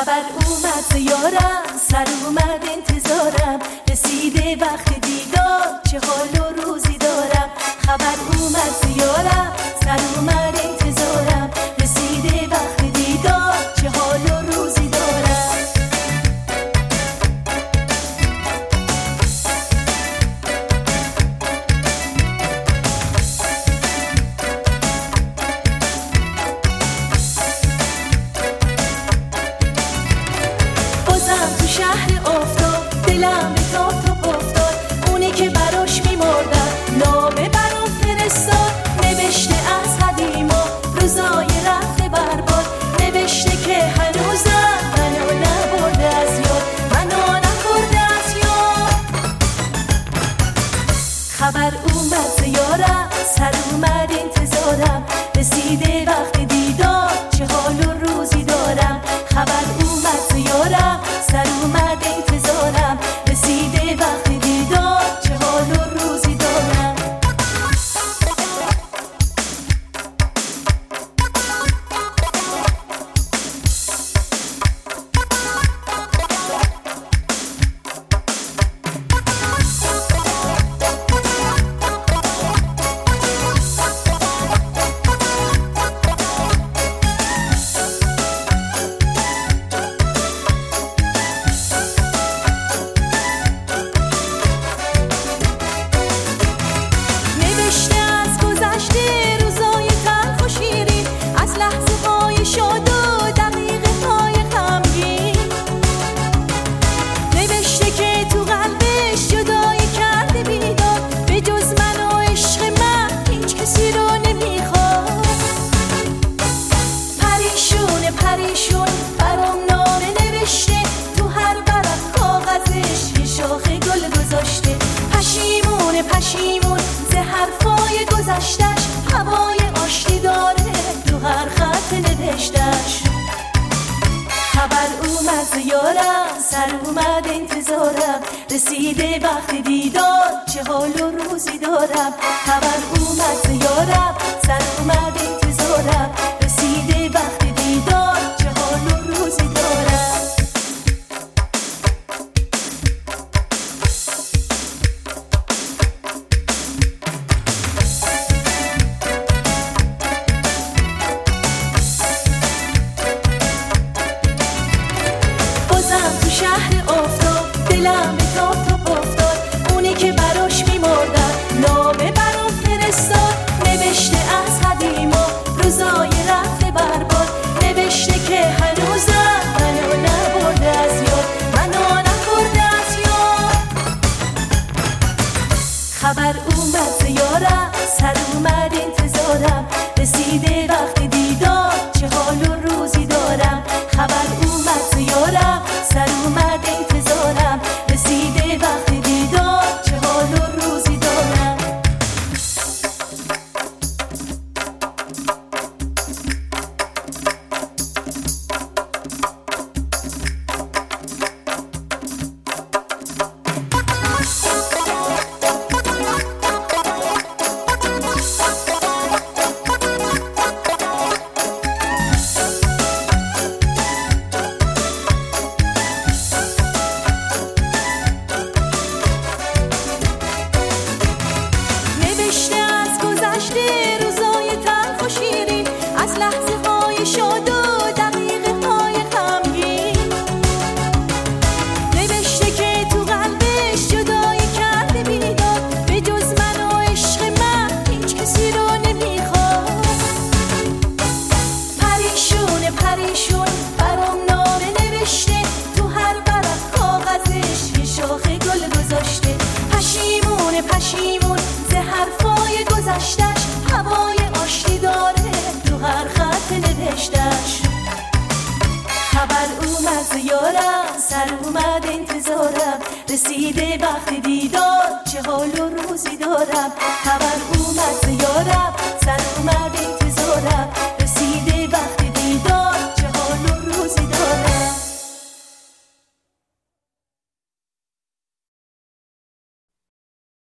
خبر اومد زیارم، سر اومد انتظارم، رسیده وقت دیدار، چه حال و روزی دارم. خبر اومد زیارم، سر اومد انتظارم، رسیده وقت دیدار، چه حال و روزی دارم. شهر آفتاب دلم به تاب تاب افتاد، اونی که براش میمردم نامه برام فرستاد. نوشته از قدیما روزای رفته برباد، نوشته که هنوزم منو نبرده از یاد، منو نبرده از یاد. خبر اومد زیارم، سر اومد انتظارم، رسیده وقت دیدار، چه حال و روزی دارم. خبر اومد زیارم، سر اومد انتظارم، رسیده وقت دیدار، چه حال و روزی دارم. پریشون برام نامه نوشته، تو هر ورق کاغذش یه شاخه گل گذاشته. پشیمون پشیمون ز حرفای گذشتش، هوای آشتی داره تو هر خط نوشتش. خبر اومد زیارم، سر اومد انتظارم، رسیده وقت دیدار، چه حال و روزی دارم. خبر اومد زیارم، سر اومد انتظارم، رسیده وقت دیدار، چه حال و روزی دارم. بازم تو شهر آفتاب دلم به تاب تاب افتاد، اونی که براش میمردم نامه برام فرستاد. نوشته از قدیما روزای رفته برباد، نوشته که هنوزم منو نبرده از یاد، منو نبرده از یاد. خبر اومد زیارم، سر اومد انتظارم، رسیده وقت دیدار، چه حال و روزی دارم. خبر اومد زیارم، سر اومد انتظارم، رسیده وقت دیدار، چه حال و روزی دارم. روزای تلخ و شیرین، از لحظه های شاد و دقیقه های غمگین. نوشته که تو قلبش جدایی کرده بیداد، به جز من و عشق من هیچ کسی رو نمیخواد. پریشون پریشون برام نامه نوشته، تو هر ورق کاغذش یه شاخه گل گذاشته. پشیمون پشیمون ز حرفای گذشتش، هوای آشتی داره تو هر خط نوشتش. خبر اومد زیارم، سر اومد انتظارم، رسیده وقت دیدار، چه حال و روزی دارم. خبر اومد زیارم،